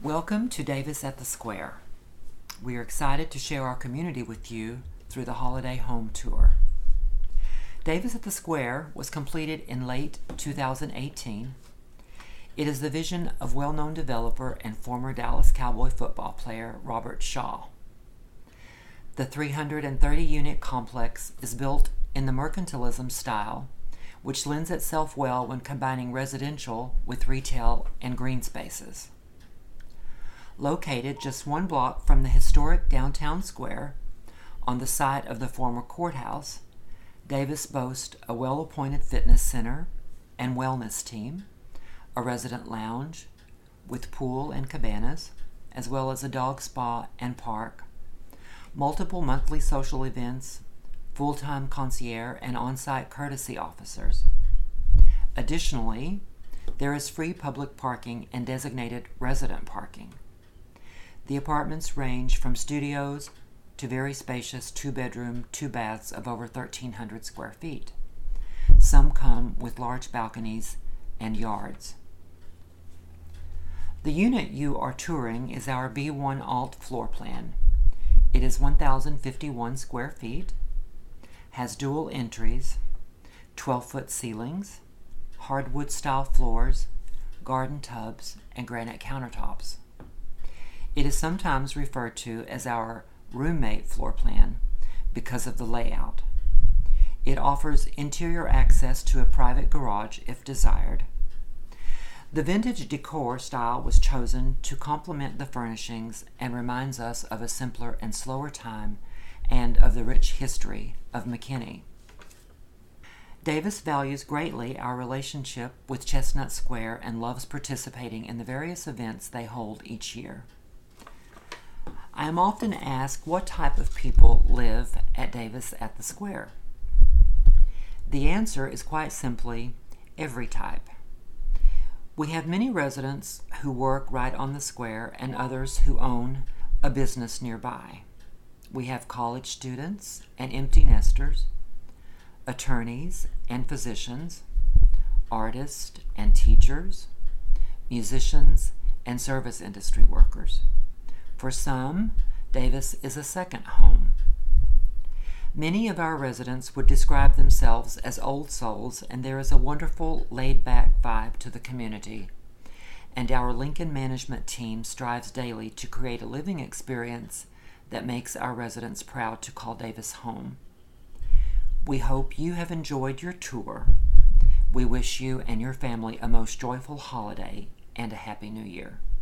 Welcome to Davis at the Square. We are excited to share our community with you through the holiday home tour. Davis at the Square was completed in late 2018. It is the vision of well-known developer and former Dallas Cowboy football player Robert Shaw. The 330-unit complex is built in the mercantilism style, which lends itself well when combining residential with retail and green spaces. Located just one block from the historic downtown square, on the site of the former courthouse, Davis boasts a well-appointed fitness center and wellness team, a resident lounge with pool and cabanas, as well as a dog spa and park, multiple monthly social events, full-time concierge and on-site courtesy officers. Additionally, there is free public parking and designated resident parking. The apartments range from studios to very spacious two-bedroom, two baths of over 1,300 square feet. Some come with large balconies and yards. The unit you are touring is our B1 Alt floor plan. It is 1,051 square feet, has dual entries, 12-foot ceilings, hardwood-style floors, garden tubs, and granite countertops. It is sometimes referred to as our roommate floor plan because of the layout. It offers interior access to a private garage if desired. The vintage decor style was chosen to complement the furnishings and reminds us of a simpler and slower time and of the rich history of McKinney. Davis values greatly our relationship with Chestnut Square and loves participating in the various events they hold each year. I am often asked what type of people live at Davis at the Square. The answer is quite simply every type. We have many residents who work right on the square and others who own a business nearby. We have college students and empty nesters, attorneys and physicians, artists and teachers, musicians and service industry workers. For some, Davis is a second home. Many of our residents would describe themselves as old souls, and there is a wonderful laid-back vibe to the community. And our Lincoln management team strives daily to create a living experience that makes our residents proud to call Davis home. We hope you have enjoyed your tour. We wish you and your family a most joyful holiday and a Happy New Year.